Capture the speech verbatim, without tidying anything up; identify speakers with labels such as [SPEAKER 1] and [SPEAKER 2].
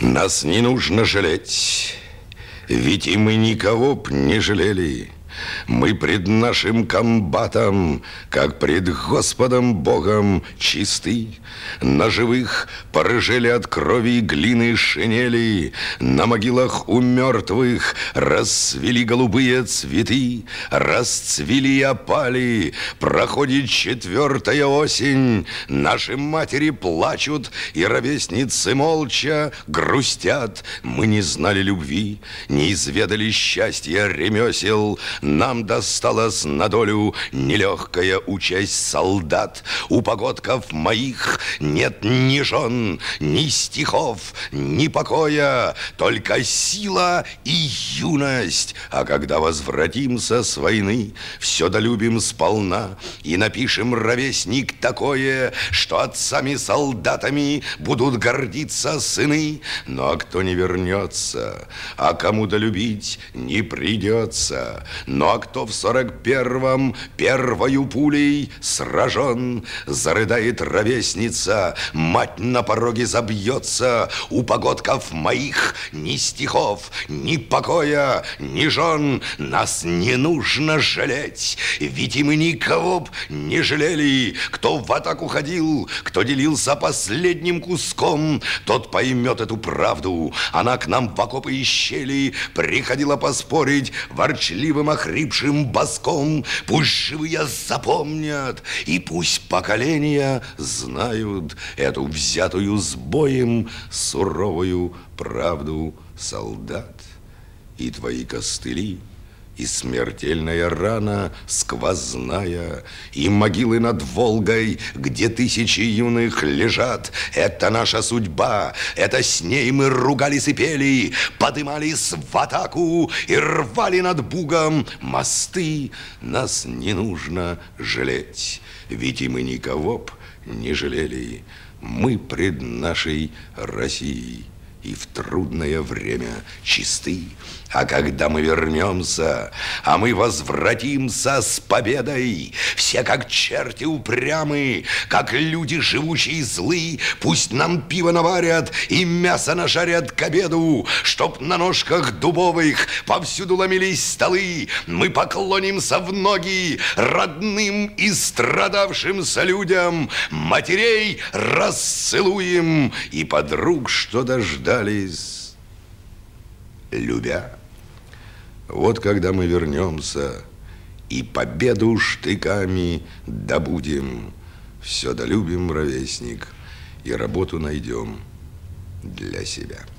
[SPEAKER 1] Нас не нужно жалеть, ведь и мы никого б не жалели. Мы пред нашим комбатом, как пред Господом Богом, чисты. На живых порыжели от крови и глины шинели, на могилах у мертвых расцвели голубые цветы, расцвели и опали. Проходит четвертая осень, наши матери плачут, и ровесницы молча грустят. Мы не знали любви, не изведали счастья ремесел. Нам досталась на долю нелегкая участь солдат. У погодков моих нет ни жен, ни стихов, ни покоя, только сила и юность. А когда возвратимся с войны, все долюбим сполна и напишем, ровесник, такое, что отцами-солдатами будут гордиться сыны. Ну а кто не вернется, а кому долюбить не придется. Ну а кто в сорок первом первою пулей сражен, зарыдает ровесница, мать на пороге забьется. У погодков моих ни стихов, ни покоя, ни жен. Нас не нужно жалеть, ведь и мы никого б не жалели. Кто в атаку ходил, кто делился последним куском, тот поймет эту правду. Она к нам в окопы и щели приходила поспорить ворчливым охрипшим боском. Пусть живые запомнят, и пусть поколения знают эту взятую с боем суровую правду солдат. И твои костыли, и смертельная рана сквозная, и могилы над Волгой, где тысячи юных лежат. Это наша судьба, это с ней мы ругались и пели, подымались в атаку и рвали над Бугом мосты. Нас не нужно жалеть, ведь и мы никого б не жалели. Мы пред нашей Россией и в трудное время чисты. А когда мы вернемся, а мы возвратимся с победой, все как черти упрямы, как люди живучие и злы, пусть нам пиво наварят и мясо нажарят к обеду, чтоб на ножках дубовых повсюду ломились столы. Мы поклонимся в ноги родным и страдавшимся людям, матерей расцелуем и подруг, что дождались, любя. Вот когда мы вернемся и победу штыками добудем, все долюбим, ровесник, и работу найдем для себя.